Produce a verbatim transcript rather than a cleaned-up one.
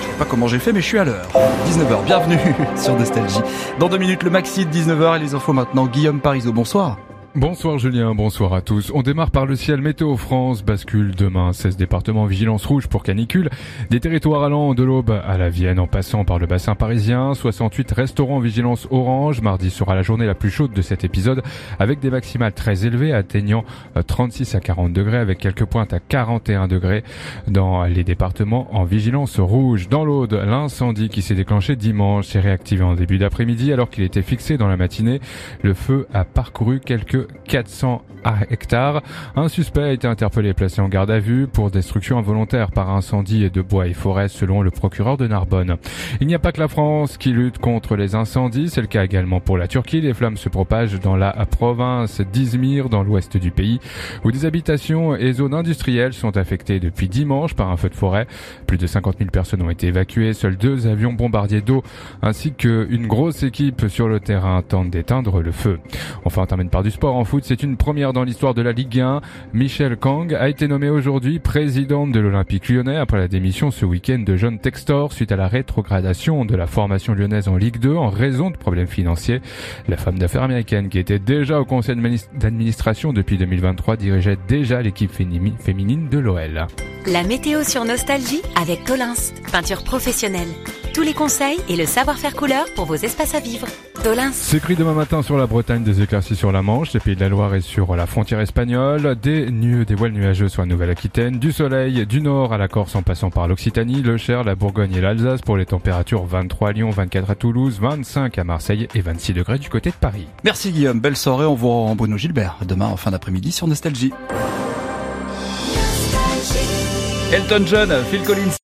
sais pas comment j'ai fait, mais je suis à l'heure. dix-neuf heures, bienvenue sur Nostalgie. Dans deux minutes, le maxi de dix-neuf heures et les infos maintenant. Guillaume Parisot, bonsoir. Bonsoir Julien, bonsoir à tous. On démarre par le ciel. Météo France bascule demain. seize départements en vigilance rouge pour canicule. Des territoires allant de l'Aube à la Vienne en passant par le bassin parisien. soixante-huit restaurants en vigilance orange. Mardi sera la journée la plus chaude de cet épisode avec des maximales très élevées atteignant trente-six à quarante degrés avec quelques pointes à quarante et un degrés dans les départements en vigilance rouge. Dans l'Aude, l'incendie qui s'est déclenché dimanche s'est réactivé en début d'après-midi alors qu'il était fixé dans la matinée. Le feu a parcouru quelques quatre cents hectares. Un suspect a été interpellé et placé en garde à vue pour destruction involontaire par incendie de bois et forêt selon le procureur de Narbonne. Il n'y a pas que la France qui lutte contre les incendies, c'est le cas également pour la Turquie. Les flammes se propagent dans la province d'Izmir, dans l'ouest du pays, où des habitations et zones industrielles sont affectées depuis dimanche par un feu de forêt. Plus de cinquante mille personnes ont été évacuées. Seuls deux avions bombardiers d'eau ainsi qu'une grosse équipe sur le terrain tentent d'éteindre le feu. Enfin, on termine par du sport. En foot, c'est une première dans l'histoire de la Ligue un. Michel Kang a été nommé aujourd'hui président de l'Olympique lyonnais après la démission ce week-end de John Textor suite à la rétrogradation de la formation lyonnaise en Ligue deux en raison de problèmes financiers. La femme d'affaires américaine qui était déjà au conseil d'administration depuis deux mille vingt-trois dirigeait déjà l'équipe féminine de l'O L. La météo sur Nostalgie avec Tolins, peinture professionnelle. Tous les conseils et le savoir-faire couleur pour vos espaces à vivre. Tolins. C'est gris demain matin sur la Bretagne, des éclaircies sur la Manche, les Pays de la Loire et sur la frontière espagnole, des nuages, des voiles nuageux sur la Nouvelle-Aquitaine, du soleil du nord à la Corse en passant par l'Occitanie, le Cher, la Bourgogne et l'Alsace pour les températures vingt-trois à Lyon, vingt-quatre à Toulouse, vingt-cinq à Marseille et vingt-six degrés du côté de Paris. Merci Guillaume, belle soirée, on vous rend Bruno Gilbert demain en fin d'après-midi sur Nostalgie. Elton John, Phil Collins.